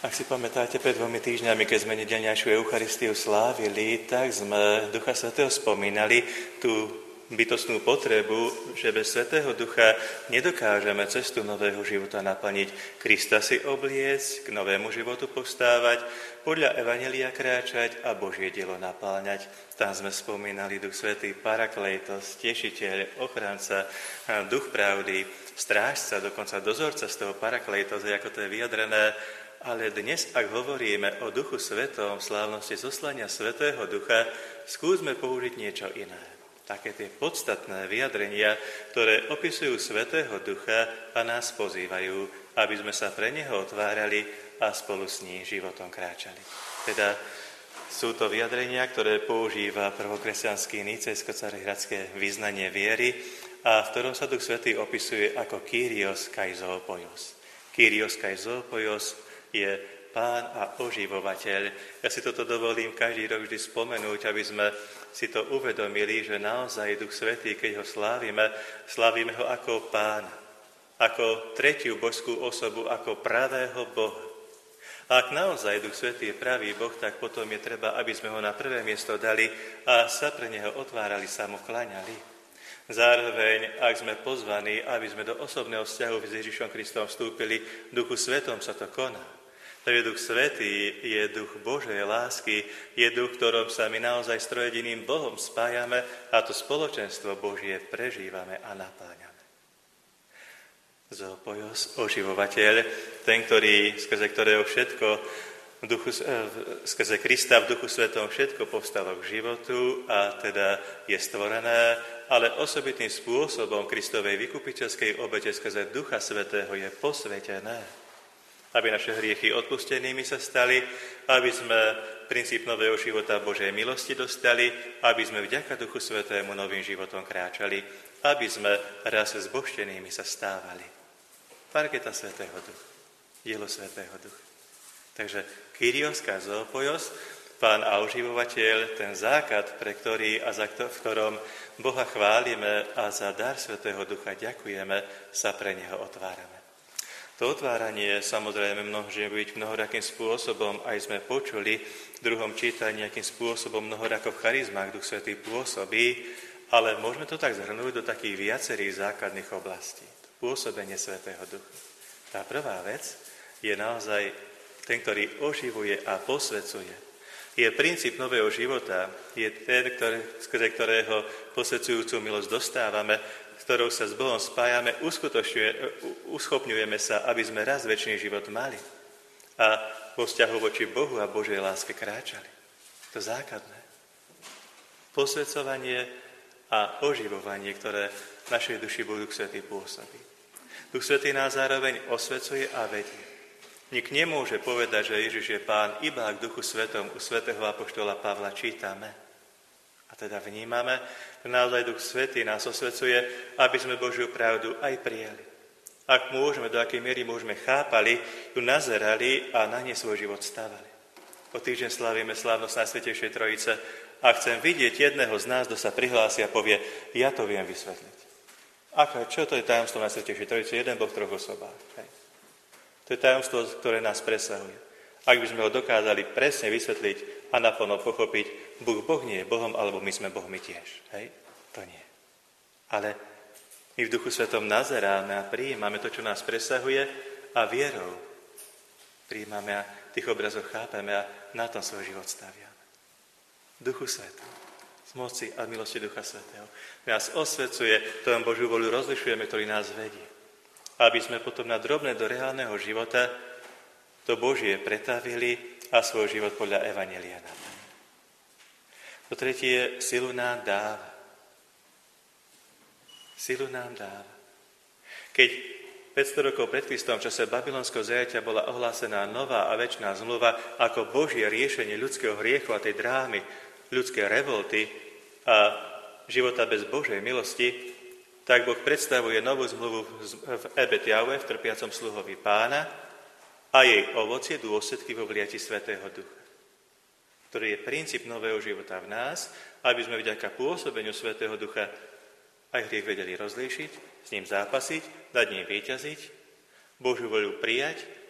Ak si pamätáte, pred 2 týždňami, keď sme nedeľňajšiu Eucharistiu slávili, tak sme Ducha Svätého spomínali, tú bytostnú potrebu, že bez Svätého Ducha nedokážeme cestu nového života naplniť, Krista si obliecť, k novému životu postávať, podľa Evanjelia kráčať a Božie dielo napĺňať. Tam sme spomínali Duch Svätý, Paraklétos, Tešiteľ, Ochranca, Duch pravdy, Strážca, dokonca dozorca z toho Paraklétosa, ako to je vyjadrené. Ale dnes, ak hovoríme o Duchu Svetom, slávnosti zoslania Svätého Ducha, skúsme použiť niečo iné. Také tie podstatné vyjadrenia, ktoré opisujú Svätého Ducha a nás pozývajú, aby sme sa pre Neho otvárali a spolu s ním životom kráčali. Teda sú to vyjadrenia, ktoré používa prvokresťanský nicejsko-carihradské vyznanie viery a v ktorom sa Duch Svätý opisuje ako Kyrios kai zoopojos. Kyrios kai zoopojos je Pán a oživovateľ. Ja si toto dovolím každý rok vždy spomenúť, aby sme si to uvedomili, že naozaj Duch Svätý, keď ho slávime ho ako Pána, ako tretiu božskú osobu, ako pravého Boha. A ak naozaj Duch Svätý je pravý Boh, tak potom je treba, aby sme ho na prvé miesto dali a sa pre neho otvárali, sa mu kláňali. Zároveň, ak sme pozvaní, aby sme do osobného vzťahu s Ježišom Kristom vstúpili, v Duchu Svetom sa to koná. Takže Duch Svätý je duch Božej lásky, je duch, ktorom sa my naozaj s trojediným Bohom spájame a to spoločenstvo Božie prežívame a napáňame. Zoopojos, oživovateľ, ten, skrze ktorého všetko skrze Krista v Duchu Svetom všetko povstalo k životu a teda je stvorené, ale osobitným spôsobom Kristovej vykupiteľskej obete skrze Ducha Svätého je posvetené, aby naše hriechy odpustenými sa stali, aby sme princíp nového života Božej milosti dostali, aby sme vďaka Duchu Svätému novým životom kráčali, aby sme raz zbožtenými sa stávali. Parketa Svätého Ducha, dielo Svätého Ducha. Takže Kyrios kai zoopojos, Pán a oživovateľ, ten základ, v ktorom Boha chválime a za dar Svätého Ducha ďakujeme, sa pre Neho otvárame. To otváranie samozrejme môže byť mnohorakým spôsobom, aj sme počuli v druhom čítaní, akým spôsobom mnohorako v charizmách Duch Svätý pôsobí, ale môžeme to tak zhrnúť do takých viacerých základných oblastí. Pôsobenie Svätého Ducha. Tá prvá vec je naozaj ten, ktorý oživuje a posvecuje. Je princíp nového života, je ten, skrze ktorého posvedzujúcu milosť dostávame, s ktorou sa s Bohom spájame, uschopňujeme sa, aby sme raz večný život mali a vo vzťahu voči Bohu a Božej láske kráčali. To základné. Posvedzovanie a oživovanie, ktoré v našej duši Duch Svätý pôsobí. Duch Svätý nás zároveň osvecuje a vedie. Nik nemôže povedať, že Ježiš je Pán, iba k Duchu Svätom u svätého apoštola Pavla čítame. A teda vnímame, že naozaj Duch Svätý nás osvecuje, aby sme Božiu pravdu aj prijali. Ak môžeme, do akej miery môžeme chápali, ju nazerali a na nej svoj život stavali. O týždeň slávime slávnosť Najsvätejšej Trojice a chcem vidieť jedného z nás, kto sa prihlási a povie, ja to viem vysvetliť. Čo to je tajomstvo Najsvätejšej Trojice? Jeden Boh v troch osobách. Hej. To je tajomstvo, ktoré nás presahuje. Ak by sme ho dokázali presne vysvetliť a naplno pochopiť, Boh nie je Bohom, alebo my sme Bohmi tiež. Hej? To nie. Ale my v Duchu Svetom nazeráme a prijímame to, čo nás presahuje a vierou prijímame a v tých obrazoch chápeme a na tom svoj život staviame. Duchu Svetom, z moci a milosti Ducha Svätého nás osvecuje, tom Božiu voľu rozlišujeme, ktorý nás vedie. Aby sme potom na drobné do reálneho života to Božie pretavili a svoj život podľa Evanjelia naplnili. To tretie, silu nám dáva. Silu nám dáva. Keď 500 rokov pred Kristom v čase babylonského zajatia bola ohlásená nová a večná zmluva ako Božie riešenie ľudského hriechu a tej drámy, ľudskej revolty a života bez Božej milosti, tak Boh predstavuje novú zmluvu v Ebet Jahve, v trpiacom sluhovi Pána a jej ovocie, dôsledky vo vliati Svätého Ducha, ktorý je princíp nového života v nás, aby sme vďaka pôsobeniu Svätého Ducha aj hriech vedeli rozlíšiť, s ním zápasiť, dať ním víťaziť, Božiu voľu prijať,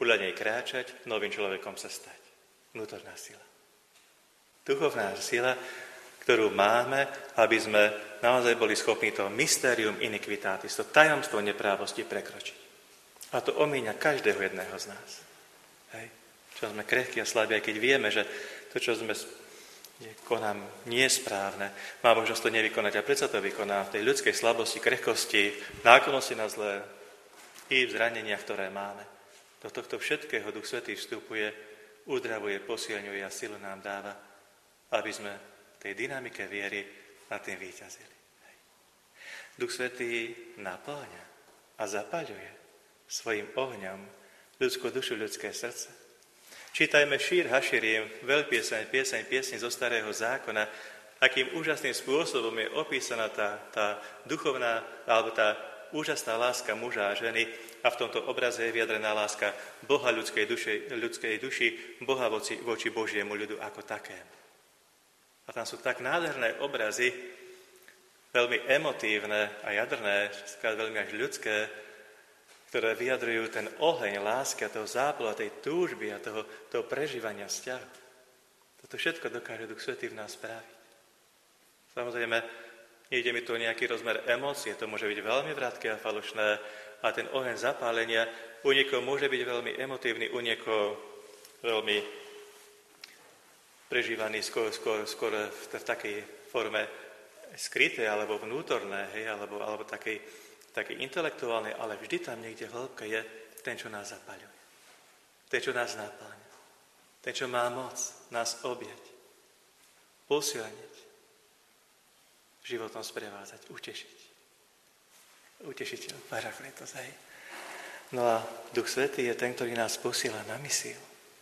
podľa nej kráčať, novým človekom sa stať. Vnútorná sila. Duchovná sila, ktorú máme, aby sme naozaj boli schopní to mysterium iniquitatis, to tajomstvo neprávosti prekročiť. A to omíňa každého jedného z nás. Hej. Čo sme krehkí a slabí, aj keď vieme, že to, čo sme konám, nie je správne, má možnosť to nevykonať a predsa to vykoná v tej ľudskej slabosti, krehkosti, náklonosti na zlé i v zraneniach, ktoré máme. Do tohto všetkého Duch Svätý vstupuje, uzdravuje, posilňuje a silu nám dáva, aby sme v tej dynamike viery nad tým víťazili. Hej. Duch Svätý napĺňa a zapaľuje svojim ohňom ľudskú dušu, ľudské srdce. Čítajme Šír Haširim, pieseň zo Starého zákona, akým úžasným spôsobom je opísaná tá duchovná, alebo tá úžasná láska muža a ženy a v tomto obraze je vyjadrená láska Boha ľudskej duši, Boha voči Božiemu ľudu ako takému. A tam sú tak nádherné obrazy, veľmi emotívne a jadrné, veľmi až ľudské, ktoré vyjadrujú ten oheň lásky a toho zápalu a tej túžby a toho prežívania vzťahu. Toto všetko dokáže Duch Svätý v nás spraviť. Samozrejme, nejde mi tu nejaký rozmer emócie, to môže byť veľmi vrátke a falošné, a ten oheň zapálenia u niekoho môže byť veľmi emotívny, u niekoho veľmi prežívaný skôr v takej forme skrytej alebo vnútornej, alebo takej intelektuálnej, ale vždy tam niekde hĺbka je ten, čo nás zapaľuje. Ten, čo nás napáľa. Ten, čo má moc nás objať, posilniť, životom sprevádzať, utešiť. Utešiteľ, Parakletos, hej. No a Duch Svätý je ten, ktorý nás posiela na misiu.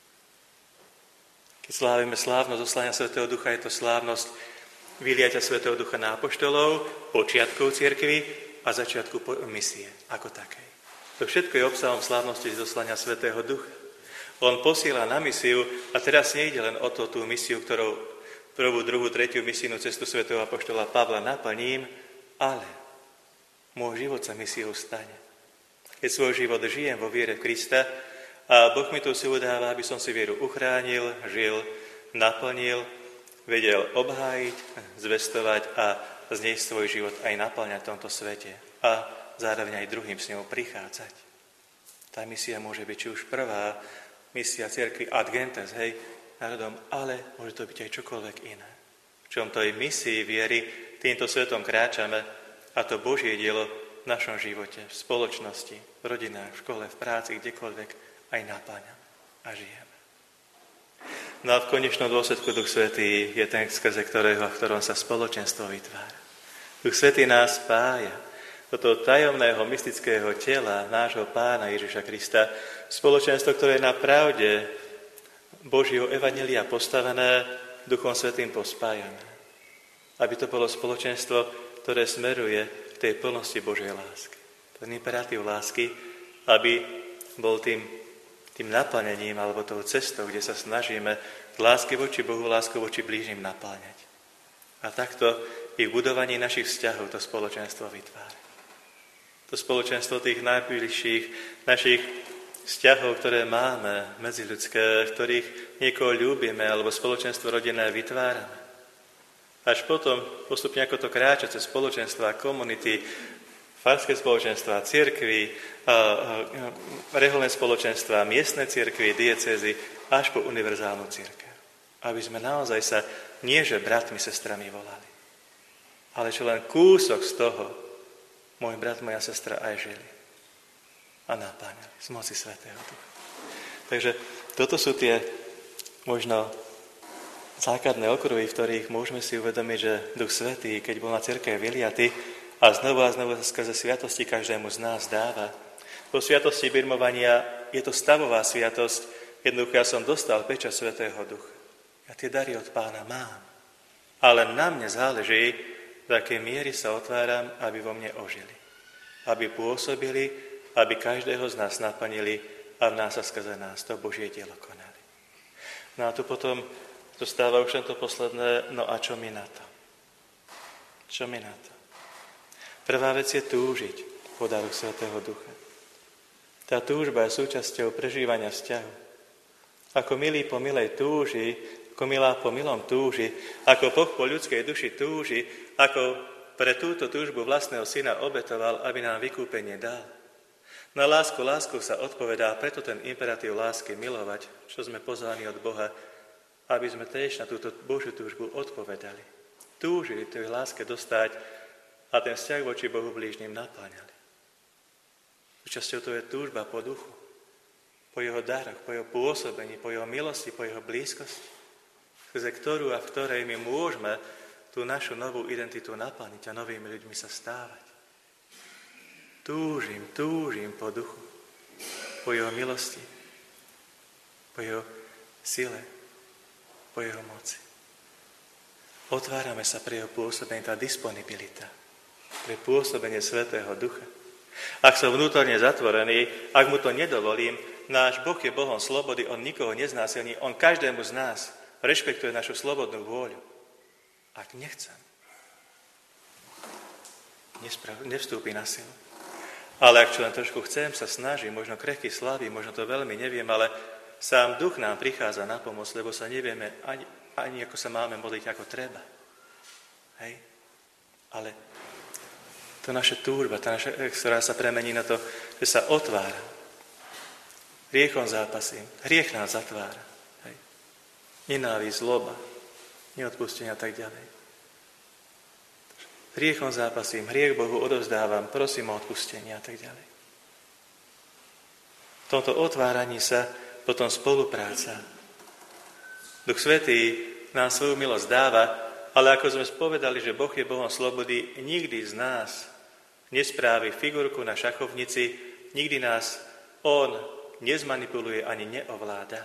Keď slávime slávnosť zoslania Svätého Ducha, je to slávnosť vyliatia Svätého Ducha na apoštolov, počiatkov cirkvi, a začiatku misie ako takej. To všetko je obsahom slávnosti zoslania Svätého Ducha. On posiela na misiu a teraz nejde len o tú misiu, ktorou prvú, druhú, tretiu misijnú cestu svätého apoštola Pavla naplním, ale môj život sa misiou stane. Keď svoj život žijem vo viere v Krista a Boh mi tú silu dáva, aby som si vieru uchránil, žil, naplnil, vedel obhájiť, zvestovať a z nej svoj život aj naplňať v tomto svete a zároveň aj druhým s ňou prichádzať. Tá misia môže byť či už prvá misia cirkvi ad gentes, hej, národom, ale môže to byť aj čokoľvek iné. V čom to aj misii viery týmto svetom kráčame a to Božie dielo v našom živote, v spoločnosti, v rodinách, v škole, v práci, kdekoľvek aj naplňame a žijeme. No a v konečnom dôsledku Duch Svätý je ten, skrze ktorého, v ktorom sa spoločenstvo vytvára. Duch Svätý nás spája do toho tajomného mystického tela nášho Pána Ježiša Krista, spoločenstvo, ktoré je na pravde Božieho evanjelia postavené, Duchom Svätým pospájané. Aby to bolo spoločenstvo, ktoré smeruje k tej plnosti Božej lásky. Ten imperatív lásky, aby bol tým naplnením alebo tou cestou, kde sa snažíme lásky voči Bohu, lásku voči blížnym napĺňať. A takto i v budovaní našich vzťahov to spoločenstvo vytvára. To spoločenstvo tých najbližších našich vzťahov, ktoré máme medziľudské, v ktorých niekoho ľúbime alebo spoločenstvo rodinné vytvárame. Až potom postupne ako to kráča cez spoločenstva, komunity, farské spoločenstva, cirkvi, reholné spoločenstva, miestne cirkvi, diecézy, až po univerzálnu cirkev. Aby sme naozaj sa nie že bratmi, sestrami volali, ale čo len kúsok z toho, môj brat, moja sestra aj žili a napáňali z moci Svätého Ducha. Takže toto sú tie možno základné okruhy, v ktorých môžeme si uvedomiť, že Duch Svätý, keď bol na cirkev vyliaty a znovu sa skrze sviatosti každému z nás dáva. Po sviatosti birmovania je to stavová sviatosť, jednoducho ja som dostal pečať Svätého Ducha. Ja tie dary od Pána mám, ale na mne záleží, do akej miery sa otváram, aby vo mne ožili. Aby pôsobili, aby každého z nás naplnili a v nás a skrze nás to Božie dielo konali. No a tu potom zostáva už to posledné, no a čo mi na to? Čo mi na to? Prvá vec je túžiť po daru Svätého Ducha. Tá túžba je súčasťou prežívania vzťahu. Ako milý po milej túži, ako milá po milom túži, ako Boh po ľudskej duši túži, ako pre túto túžbu vlastného syna obetoval, aby nám vykúpenie dal. Na lásku sa odpovedá, preto ten imperatív lásky milovať, čo sme pozvaní od Boha, aby sme tiež na túto Božiu túžbu odpovedali. Túžili tej láske dostať a ten vzťah voči Bohu blížnym napáňali. Súčasťou to je túžba po duchu, po jeho daroch, po jeho pôsobení, po jeho milosti, po jeho blízkosti, skrze ktorú a v ktorej my môžeme tú našu novú identitu napániť a novými ľuďmi sa stávať. Túžim po duchu, po jeho milosti, po jeho sile, po jeho moci. Otvárame sa pre jeho pôsobenie, tá disponibilita, pre pôsobenie Svätého Ducha. Ak som vnútorne zatvorený, ak mu to nedovolím, náš Boh je Bohom slobody, on nikoho neznásilní, on každému z nás rešpektuje našu slobodnú vôľu. Ak nechcem, nevstúpi na silu. Ale ak čo len trošku chcem, sa snažím, možno krehký, slabý, možno to veľmi neviem, ale sám Duch nám prichádza na pomoc, lebo sa nevieme ani ako sa máme modliť, ako treba. Hej? Ale to naša túžba, ktorá sa premení na to, že sa otvára. Hriechom zápasím. Hriech nás zatvára. Hej? Nenávisť, zloba, neodpustenia a tak ďalej. Hriechom zápasím, hriech Bohu odovzdávam, prosím o odpustenie a tak ďalej. V tomto otváraní sa potom spolupráca. Duch Svätý nám svoju milosť dáva, ale ako sme spovedali, že Boh je Bohom slobody, nikdy z nás nesprávi figurku na šachovnici, nikdy nás on nezmanipuluje ani neovláda.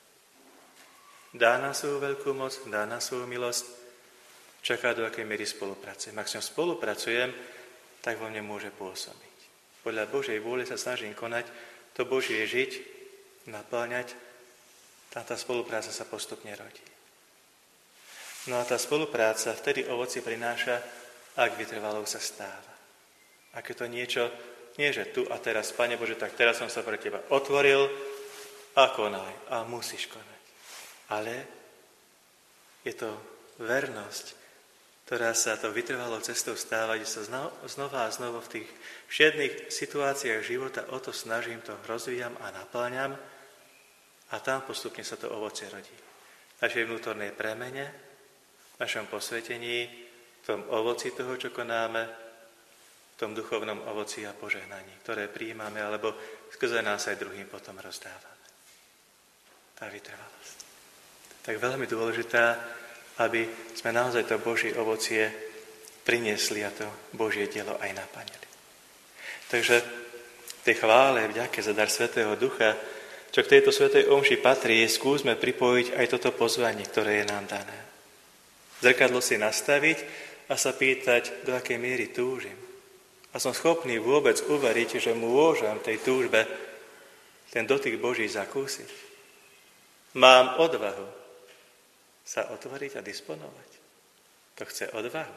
Dá nám svoju veľkú moc, dá nám svoju milosť, čaká, do akej miery spolupracujem. Ak s ňou spolupracujem, tak vo mne môže pôsobiť. Podľa Božej vôle sa snažím konať, to Božie žiť, napáňať, tá spolupráca sa postupne rodí. No a tá spolupráca vtedy ovoci prináša, ak vytrvalou sa stáva. Ak je to niečo, nie že tu a teraz, Pane Bože, tak teraz som sa pre Teba otvoril a konaj. A musíš konať. Ale je to vernosť, ktorá sa to vytrvalou cestou stáva, kde sa znova a znova v tých všedných situáciách života o to snažím, to rozvíjam a napáňam, a tam postupne sa to ovocie rodí. V našej vnútornej premene, v našom posvetení, v tom ovoci toho, čo konáme, v tom duchovnom ovoci a požehnaní, ktoré prijímame, alebo skrze nás aj druhým potom rozdávame. Tá vytrvalosť. Tak veľmi dôležitá, aby sme naozaj to Božie ovocie priniesli a to Božie dielo aj naplnili. Takže v tej chvále, vďake za dar Svätého Ducha, čo k tejto svätej omši patrí, skúsme pripojiť aj toto pozvanie, ktoré je nám dané. Zrkadlo si nastaviť a sa pýtať, do akej miery túžim. A som schopný vôbec uveriť, že môžem tej túžbe ten dotyk Boží zakúsiť. Mám odvahu sa otvoriť a disponovať. To chce odvahu.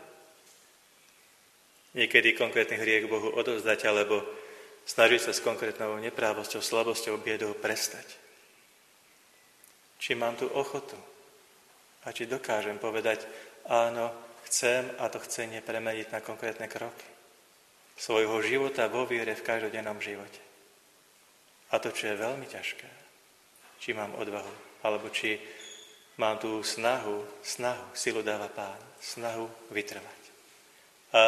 Niekedy konkrétny hriech Bohu odovzdať, alebo snažiť sa s konkrétnou neprávosťou, slabosťou, biedou prestať. Či mám tú ochotu a či dokážem povedať, áno, chcem a to chcenie premeniť na konkrétne kroky svojho života vo viere v každodennom živote. A to, čo je veľmi ťažké, či mám odvahu, alebo či mám tú snahu, silu dáva Pán, snahu vytrvať. A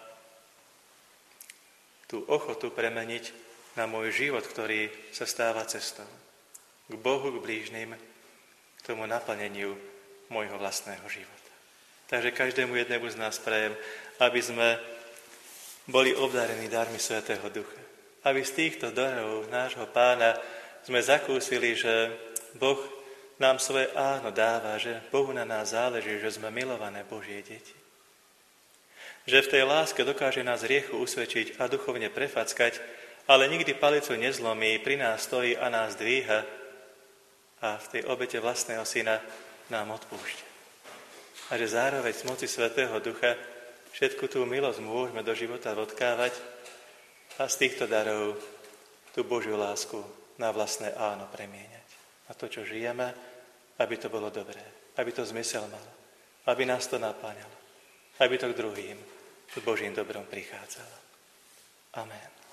tú ochotu premeniť na môj život, ktorý sa stáva cestou k Bohu, k blížnym, k tomu naplneniu môjho vlastného života. Takže každému jednému z nás prajem, aby sme boli obdarení darmi Svätého Ducha. Aby z týchto darov nášho Pána sme zakúsili, že Boh nám svoje áno dáva, že Bohu na nás záleží, že sme milované Božie deti. Že v tej láske dokáže nás riechu usvedčiť a duchovne prefackať, ale nikdy palicu nezlomí, pri nás stojí a nás dvíha a v tej obete vlastného syna nám odpúšťa. A že zároveň z moci Svätého Ducha všetku tú milosť môžeme do života odkávať a z týchto darov tú Božiu lásku na vlastné áno premieňať. Na to, čo žijeme, aby to bolo dobré, aby to zmysel malo, aby nás to napáňalo, aby to k druhým, k Božím dobrom prichádzalo. Amen.